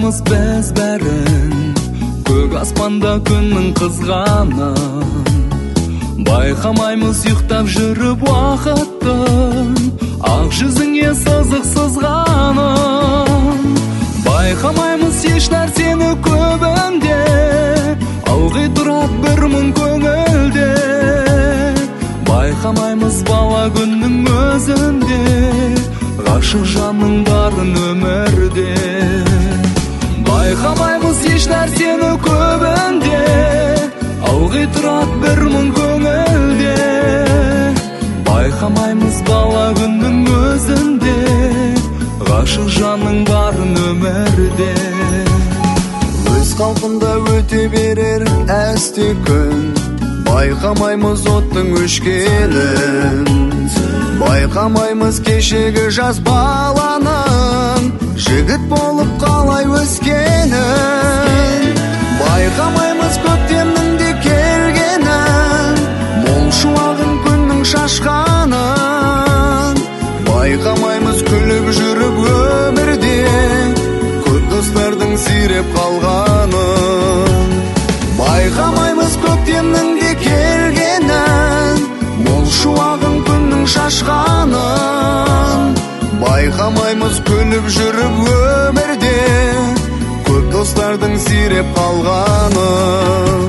Байқамаймыз біз бәрін, көк аспанда күннің қызғанын. Байқамаймыз ұйықтап жүріп уақыттың, ақ жүзіңе сызық сызғанын. Байқамаймыз еш нәрсені көбінде, ылғи тұрады бір мұң көңілде. Байқамаймыз бала күннің өзінде, ғашық жанның барын өмірде. Байқамаймыз еш нәрсені көбінде, ылғи тұрады бір мұң көңілде. Байқамаймыз бала күннің өзінде, ғашық жанның барын өмірде. Өз қалпында өте берер әсте күн, байқамаймыз оттың өшкенін. Байқамаймыз кешегі жас баланың, жігіт болып қалай өскенін. Байқамаймыз көктемнің де келгенін, мол шуағын күннің шашқанын. Байқамаймыз күліп жүріп өмірде, көп достардың сиреп қалғанын. Байқамаймыз көктемнің де келгенін, мол шуағын күннің шашқанын. Байқамаймыз күліп жүріп өмірде, көп достардың сиреп қалғанын.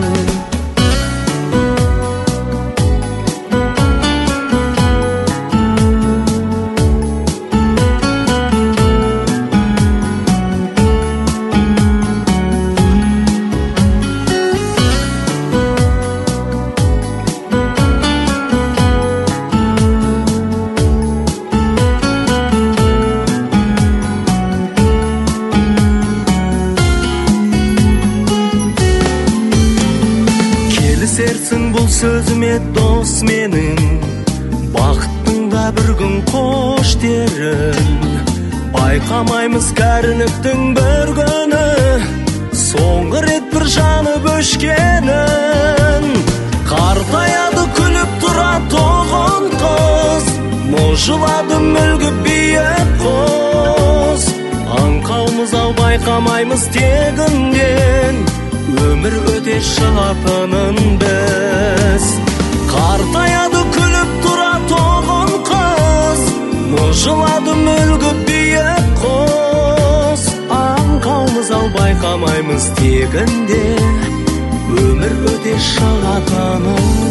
Келісерсің бұл сөзіме дос менің, бақыттың да бір күн қош дерін. Байқамаймыз кәріліктің бір күні, соңғы рет бір жанып өшкенін. Қартаяды күліп тұра тоғын қыз, мұжылады мүлгіп биік қыз. Аңқаумыз ау байқамаймыз тегінден, өмір өте шығатынын біз. Қартаяды күліп тұра тоғын қыз, мұжылады мүлгіп биік қыз. Аңқаумыз ау байқамаймыз тегінде, өмір өте шығатынын